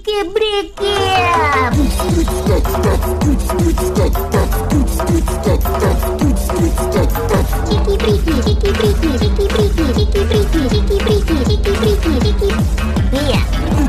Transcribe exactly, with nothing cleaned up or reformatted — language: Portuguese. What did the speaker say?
Brique! Chique brique, chique brique, chique brique, chique brique, chique brique, chique brique, chique brique. Yeah.